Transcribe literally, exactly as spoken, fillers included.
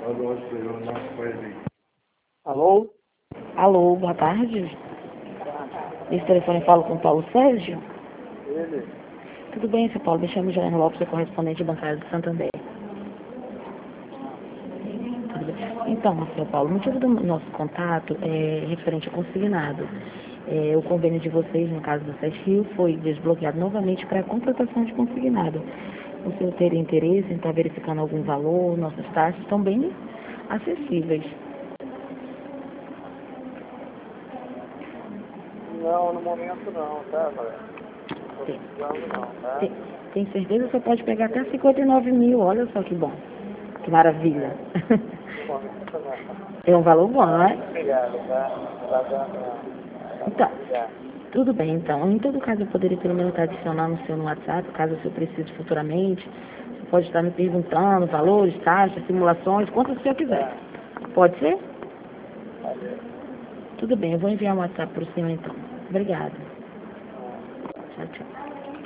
Alô? Alô, boa tarde. Esse telefone fala com o Paulo Sérgio? Ele? Tudo bem, seu Paulo? Me chamo Jane Lopes, sou correspondente bancário de Santander. Tudo bem. Então, seu Paulo, o motivo do nosso contato é referente ao consignado. É, o convênio de vocês, no caso do Sete Rio, foi desbloqueado novamente para a contratação de consignado. O senhor teria interesse em estar verificando algum valor? Nossas taxas estão bem acessíveis. Não, no momento não, tá, galera? Não tô Tem, precisando não, tá? tem, tem certeza que você pode pegar até cinquenta e nove mil, olha só que bom. Que maravilha. No momento não. É um valor bom, né? Obrigado, tá? Tá dando não. Então, Obrigado. tudo bem, então. Em todo caso, eu poderia pelo menos estar adicionando o seu no WhatsApp, caso o senhor precise futuramente. Você pode estar me perguntando valores, taxas, simulações, quanto o senhor quiser. Pode ser? Valeu. Tudo bem, eu vou enviar um WhatsApp para o senhor então. Obrigada. Tchau, tchau.